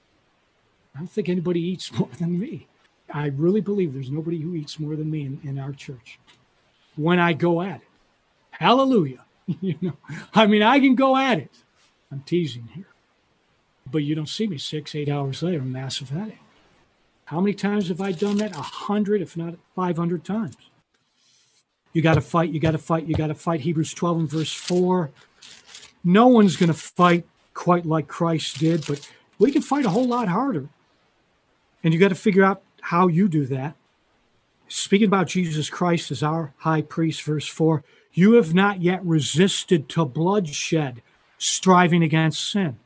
I don't think anybody eats more than me. I really believe there's nobody who eats more than me in our church when I go at it. Hallelujah. You know, I mean, I can go at it. I'm teasing here. But you don't see me 6-8 hours later, massive headache. How many times have I done that? 100, if not 500 times. You got to fight, you got to fight, you got to fight. Hebrews 12 and verse 4. No one's going to fight quite like Christ did, but we can fight a whole lot harder. And you got to figure out how you do that. Speaking about Jesus Christ as our high priest, verse 4, you have not yet resisted to bloodshed, striving against sin.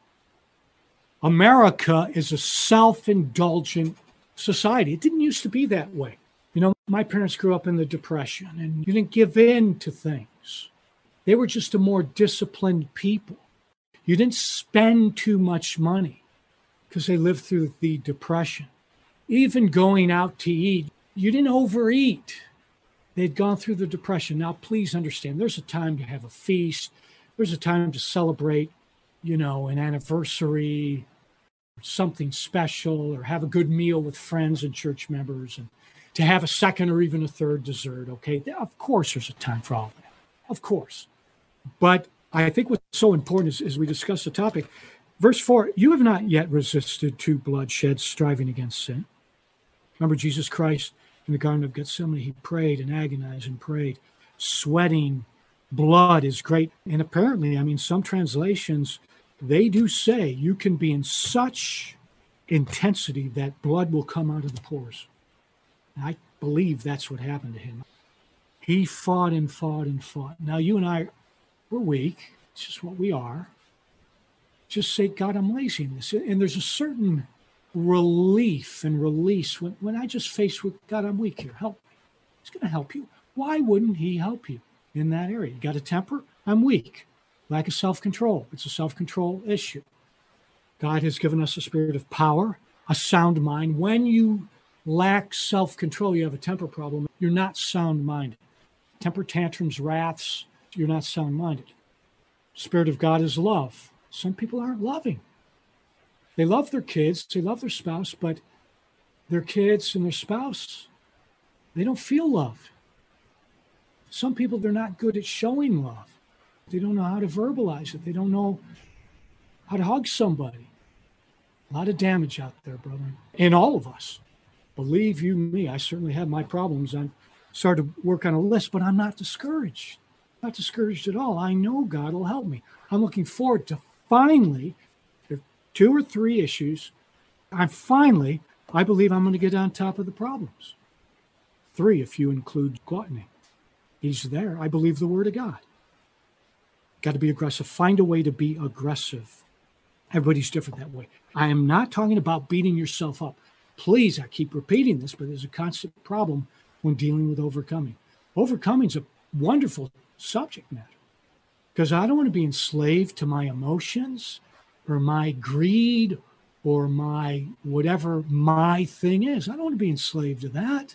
America is a self-indulgent society. It didn't used to be that way. You know, my parents grew up in the Depression, and you didn't give in to things. They were just a more disciplined people. You didn't spend too much money because they lived through the Depression. Even going out to eat, you didn't overeat. They'd gone through the Depression. Now, please understand, there's a time to have a feast. There's a time to celebrate, you know, an anniversary, something special, or have a good meal with friends and church members, and to have a second or even a third dessert, okay? Of course there's a time for all of that, of course. But I think what's so important is, as we discuss the topic, verse 4, you have not yet resisted to bloodshed, striving against sin. Remember Jesus Christ in the Garden of Gethsemane, he prayed and agonized and prayed, sweating blood is great. And apparently, I mean, some translations, they do say you can be in such intensity that blood will come out of the pores. And I believe that's what happened to him. He fought and fought and fought. Now, you and I, we're weak. It's just what we are. Just say, God, I'm lazy in this. And there's a certain relief and release when I just face with, God, I'm weak here. Help me. He's going to help you. Why wouldn't he help you in that area? You got a temper? I'm weak. Lack of self-control. It's a self-control issue. God has given us a spirit of power, a sound mind. When you lack self-control, you have a temper problem. You're not sound-minded. Temper tantrums, wraths, you're not sound-minded. Spirit of God is love. Some people aren't loving. They love their kids, they love their spouse, but their kids and their spouse, they don't feel love. Some people, they're not good at showing love. They don't know how to verbalize it. They don't know how to hug somebody. A lot of damage out there, brother. In all of us. Believe you me, I certainly have my problems. I started to work on a list, but I'm not discouraged. Not discouraged at all. I know God will help me. I'm looking forward to finally, there are 2 or 3 issues. I believe I'm going to get on top of the problems. 3, if you include gluttony. He's there. I believe the word of God. Got to be aggressive. Find a way to be aggressive. Everybody's different that way. I am not talking about beating yourself up. Please, I keep repeating this, but there's a constant problem when dealing with overcoming. Overcoming is a wonderful subject matter because I don't want to be enslaved to my emotions or my greed or my whatever my thing is. I don't want to be enslaved to that.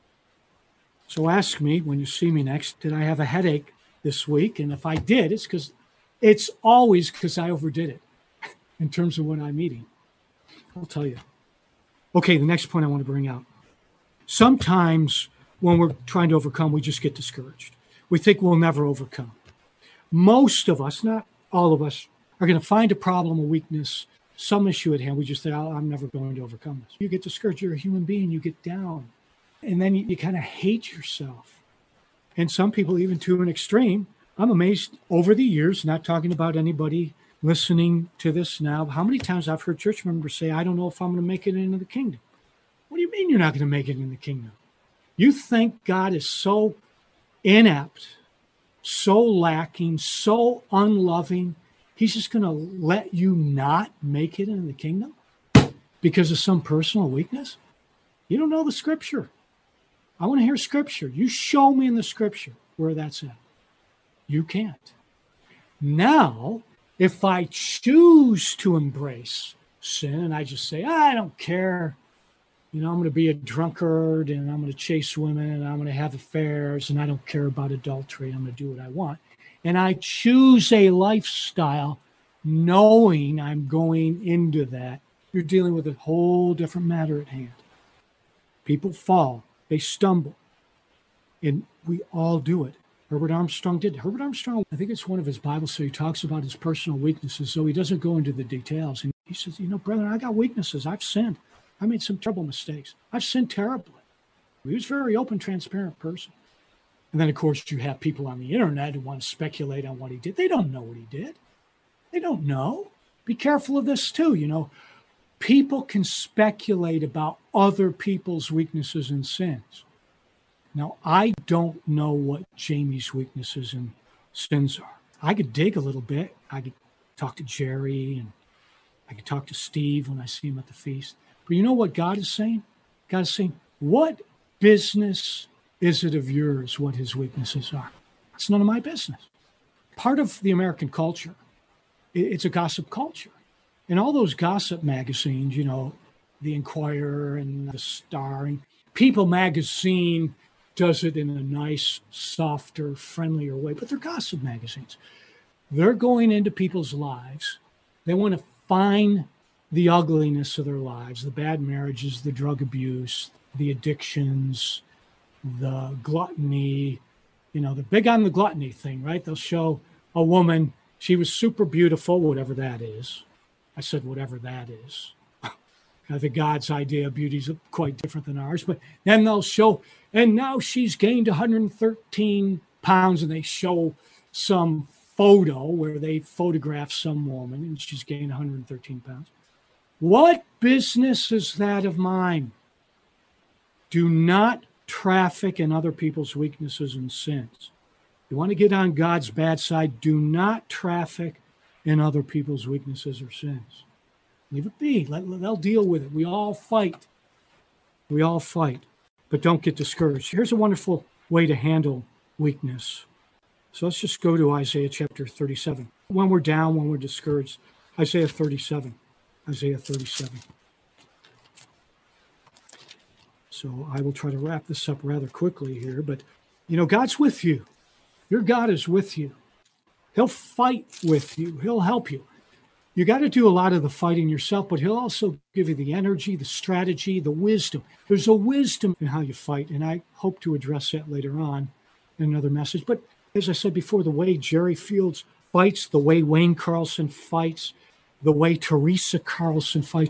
So ask me when you see me next, did I have a headache this week? And if I did, it's always because I overdid it in terms of what I'm eating. I'll tell you. Okay, the next point I want to bring out. Sometimes when we're trying to overcome, we just get discouraged. We think we'll never overcome. Most of us, not all of us, are going to find a problem, a weakness, some issue at hand. We just say, I'm never going to overcome this. You get discouraged. You're a human being. You get down. And then you kind of hate yourself. And some people, even to an extreme, I'm amazed over the years, not talking about anybody listening to this now, how many times I've heard church members say, I don't know if I'm going to make it into the kingdom. What do you mean you're not going to make it in the kingdom? You think God is so inept, so lacking, so unloving, he's just going to let you not make it into the kingdom because of some personal weakness? You don't know the scripture. I want to hear scripture. You show me in the scripture where that's at. You can't. Now, if I choose to embrace sin and I just say, I don't care, I'm going to be a drunkard and I'm going to chase women and I'm going to have affairs and I don't care about adultery. I'm going to do what I want. And I choose a lifestyle knowing I'm going into that. You're dealing with a whole different matter at hand. People fall. They stumble. And we all do it. Herbert Armstrong did. Herbert Armstrong, I think it's one of his Bible studies, he talks about his personal weaknesses, so he doesn't go into the details. And he says, brother, I got weaknesses. I've sinned. I made some terrible mistakes. I've sinned terribly. He was a very open, transparent person. And then, of course, you have people on the internet who want to speculate on what he did. They don't know what he did. They don't know. Be careful of this, too. People can speculate about other people's weaknesses and sins. Now, I don't know what Jamie's weaknesses and sins are. I could dig a little bit. I could talk to Jerry and I could talk to Steve when I see him at the feast. But you know what God is saying? God is saying, what business is it of yours what his weaknesses are? It's none of my business. Part of the American culture, it's a gossip culture. And all those gossip magazines, the Inquirer and the Star, and People magazine does it in a nice, softer, friendlier way, but they're gossip magazines. They're going into people's lives. They want to find the ugliness of their lives, the bad marriages, the drug abuse, the addictions, the gluttony. They're big on the gluttony thing, right? They'll show a woman, she was super beautiful, whatever that is. I said whatever that is. I think God's idea of beauty is quite different than ours. But then they'll show, and now she's gained 113 pounds, and they show some photo where they photograph some woman, and she's gained 113 pounds. What business is that of mine? Do not traffic in other people's weaknesses and sins. You want to get on God's bad side, do not traffic in other people's weaknesses or sins. Leave it be. They'll deal with it. We all fight. We all fight. But don't get discouraged. Here's a wonderful way to handle weakness. So let's just go to Isaiah chapter 37. When we're down, when we're discouraged, Isaiah 37. Isaiah 37. So I will try to wrap this up rather quickly here. But, God's with you. Your God is with you. He'll fight with you. He'll help you. You got to do a lot of the fighting yourself, but he'll also give you the energy, the strategy, the wisdom. There's a wisdom in how you fight, and I hope to address that later on in another message. But as I said before, the way Jerry Fields fights, the way Wayne Carlson fights, the way Teresa Carlson fights,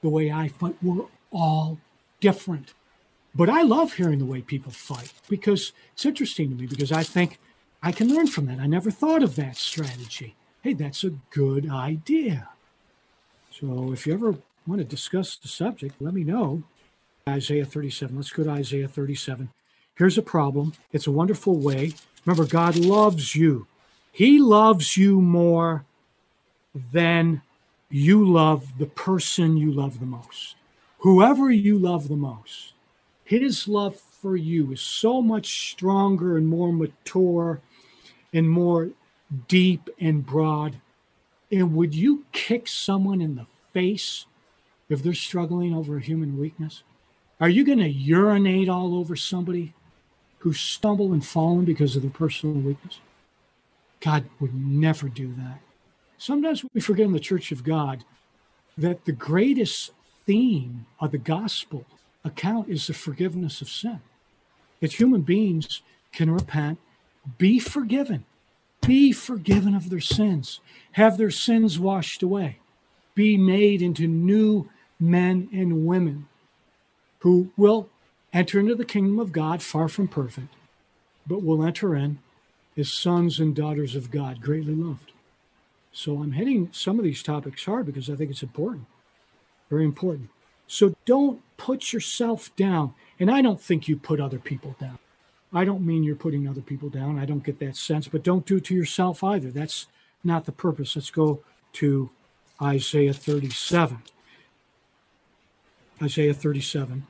the way I fight. We're all different. But I love hearing the way people fight because it's interesting to me because I think I can learn from that. I never thought of that strategy. Hey, that's a good idea. So if you ever want to discuss the subject, let me know. Isaiah 37. Let's go to Isaiah 37. Here's a problem. It's a wonderful way. Remember, God loves you. He loves you more than you love the person you love the most. Whoever you love the most, his love for you is so much stronger and more mature and more deep and broad. And would you kick someone in the face if they're struggling over a human weakness? Are you going to urinate all over somebody who stumbled and fallen because of their personal weakness? God would never do that. Sometimes we forget in the Church of God that the greatest theme of the gospel account is the forgiveness of sin. That human beings can repent, be forgiven of their sins, have their sins washed away, be made into new men and women who will enter into the kingdom of God far from perfect, but will enter in as sons and daughters of God, greatly loved. So I'm hitting some of these topics hard because I think it's important, very important. So don't put yourself down. And I don't think you put other people down. I don't mean you're putting other people down. I don't get that sense, but don't do it to yourself either. That's not the purpose. Let's go to Isaiah 37. Isaiah 37.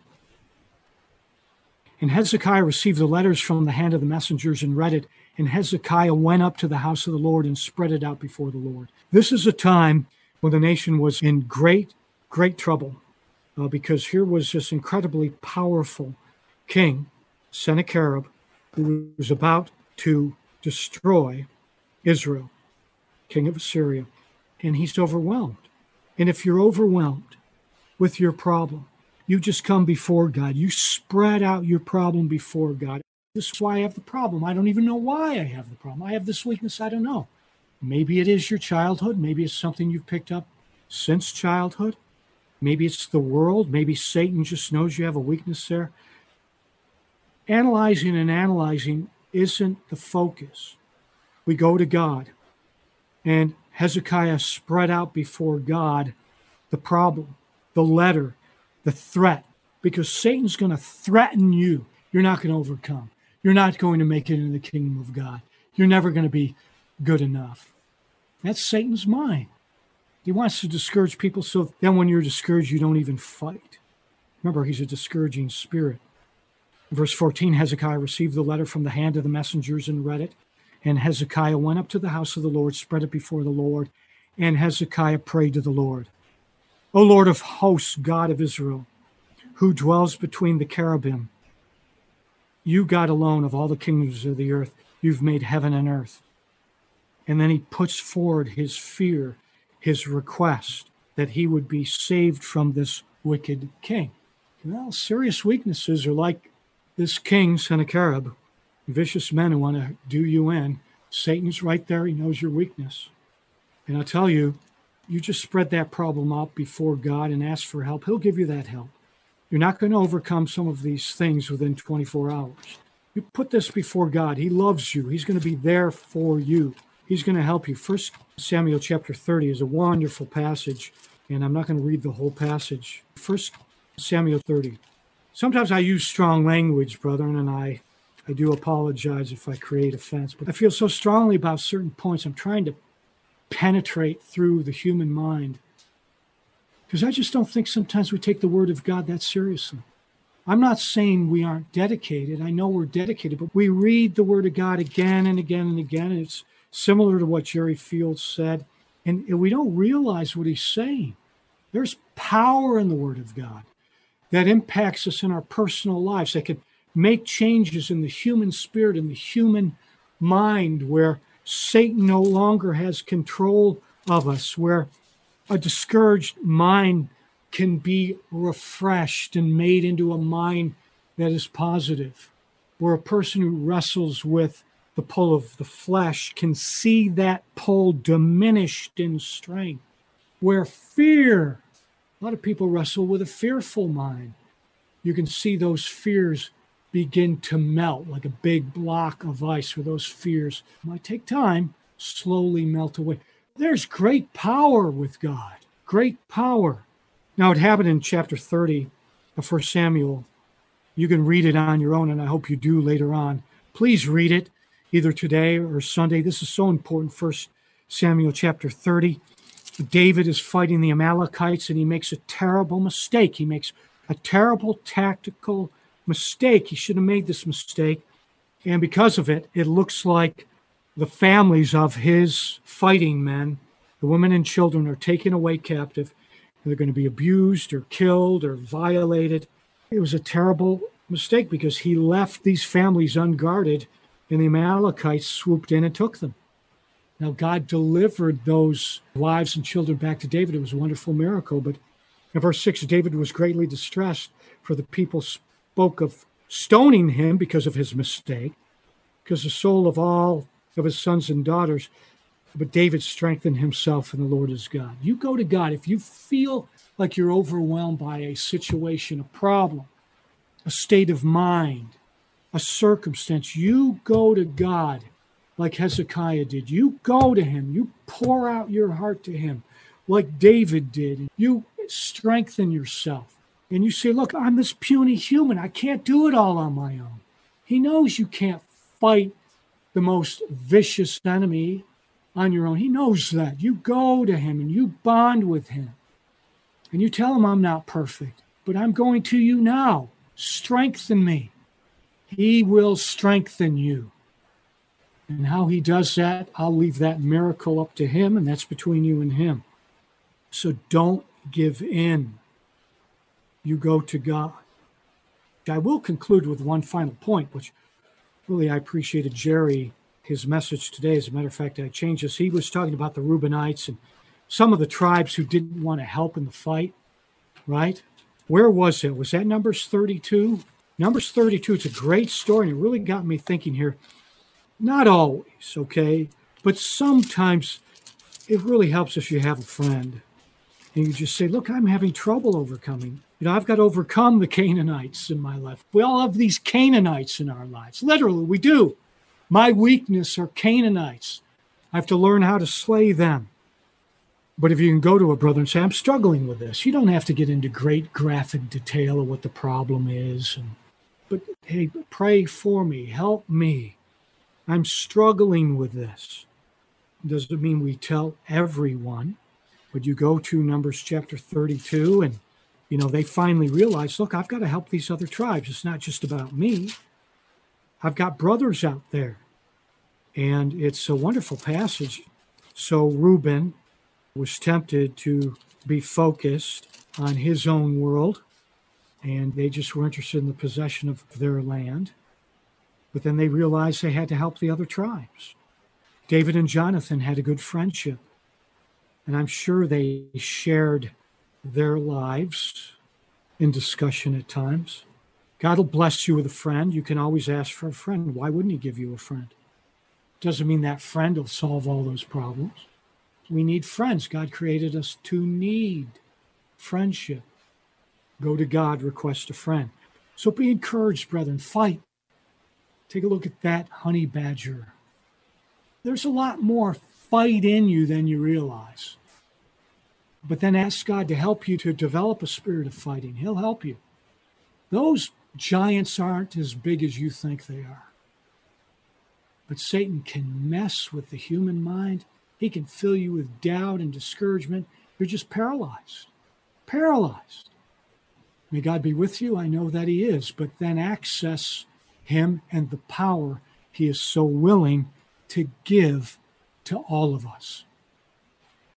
And Hezekiah received the letters from the hand of the messengers and read it. And Hezekiah went up to the house of the Lord and spread it out before the Lord. This is a time when the nation was in great trouble because here was this incredibly powerful king, Sennacherib, who was about to destroy Israel, king of Assyria. And he's overwhelmed. And if you're overwhelmed with your problem, you just come before God. You spread out your problem before God. This is why I have the problem. I don't even know why I have the problem. I have this weakness. I don't know. Maybe it is your childhood. Maybe it's something you've picked up since childhood. Maybe it's the world. Maybe Satan just knows you have a weakness there. Analyzing isn't the focus. We go to God. And Hezekiah spread out before God the problem, the letter, the threat, because Satan's going to threaten you. You're not going to overcome. You're not going to make it into the kingdom of God. You're never going to be good enough. That's Satan's mind. He wants to discourage people so then when you're discouraged, you don't even fight. Remember, he's a discouraging spirit. Verse 14, Hezekiah received the letter from the hand of the messengers and read it. And Hezekiah went up to the house of the Lord, spread it before the Lord. And Hezekiah prayed to the Lord, O Lord of hosts, God of Israel, who dwells between the cherubim, you, God alone of all the kingdoms of the earth, you've made heaven and earth. And then he puts forward his fear, his request that he would be saved from this wicked king. Well, serious weaknesses are like this king, Sennacherib, vicious men who want to do you in. Satan's right there. He knows your weakness. And I'll tell you, you just spread that problem out before God and ask for help. He'll give you that help. You're not going to overcome some of these things within 24 hours. You put this before God. He loves you. He's going to be there for you. He's going to help you. 1 Samuel chapter 30 is a wonderful passage, and I'm not going to read the whole passage. 1 Samuel 30. Sometimes I use strong language, brethren, and I do apologize if I create offense, but I feel so strongly about certain points. I'm trying to penetrate through the human mind because I just don't think sometimes we take the word of God that seriously. I'm not saying we aren't dedicated. I know we're dedicated, but we read the word of God again and again and again, and it's similar to what Jerry Fields said, and we don't realize what he's saying. There's power in the word of God that impacts us in our personal lives, that can make changes in the human spirit, in the human mind, where Satan no longer has control of us, where a discouraged mind can be refreshed and made into a mind that is positive, where a person who wrestles with the pull of the flesh can see that pull diminished in strength, where fear A lot of people wrestle with a fearful mind. You can see those fears begin to melt like a big block of ice, where those fears might take time, slowly melt away. There's great power with God, great power. Now, it happened in chapter 30 of 1 Samuel. You can read it on your own, and I hope you do later on. Please read it either today or Sunday. This is so important. 1 Samuel chapter 30. David is fighting the Amalekites, and he makes a terrible mistake. He makes a terrible tactical mistake. He should have made this mistake. And because of it, it looks like the families of his fighting men, the women and children, are taken away captive. They're going to be abused or killed or violated. It was a terrible mistake because he left these families unguarded, and the Amalekites swooped in and took them. Now, God delivered those wives and children back to David. It was a wonderful miracle. But in verse 6, David was greatly distressed, for the people spoke of stoning him because of his mistake, because the soul of all of his sons and daughters. But David strengthened himself in the Lord his God. You go to God. If you feel like you're overwhelmed by a situation, a problem, a state of mind, a circumstance, you go to God like Hezekiah did. You go to him. You pour out your heart to him like David did. You strengthen yourself. And you say, look, I'm this puny human. I can't do it all on my own. He knows you can't fight the most vicious enemy on your own. He knows that. You go to him and you bond with him. And you tell him, I'm not perfect, but I'm going to you now. Strengthen me. He will strengthen you. And how he does that, I'll leave that miracle up to him, and that's between you and him. So don't give in. You go to God. I will conclude with one final point, which really I appreciated Jerry, his message today. As a matter of fact, I changed this. He was talking about the Reubenites and some of the tribes who didn't want to help in the fight, right? Where was it? Was that Numbers 32? Numbers 32, it's a great story, and it really got me thinking here. Not always, okay? But sometimes it really helps if you have a friend. And you just say, look, I'm having trouble overcoming. I've got to overcome the Canaanites in my life. We all have these Canaanites in our lives. Literally, we do. My weakness are Canaanites. I have to learn how to slay them. But if you can go to a brother and say, I'm struggling with this, you don't have to get into great graphic detail of what the problem is. But hey, pray for me. Help me. I'm struggling with this. Doesn't mean we tell everyone. But you go to Numbers chapter 32 and, they finally realize, look, I've got to help these other tribes. It's not just about me. I've got brothers out there. And it's a wonderful passage. So Reuben was tempted to be focused on his own world, and they just were interested in the possession of their land. But then they realized they had to help the other tribes. David and Jonathan had a good friendship, and I'm sure they shared their lives in discussion at times. God will bless you with a friend. You can always ask for a friend. Why wouldn't he give you a friend? Doesn't mean that friend will solve all those problems. We need friends. God created us to need friendship. Go to God, request a friend. So be encouraged, brethren. Fight. Take a look at that honey badger. There's a lot more fight in you than you realize. But then ask God to help you to develop a spirit of fighting. He'll help you. Those giants aren't as big as you think they are. But Satan can mess with the human mind. He can fill you with doubt and discouragement. You're just paralyzed. Paralyzed. May God be with you. I know that he is. But then access him and the power he is so willing to give to all of us.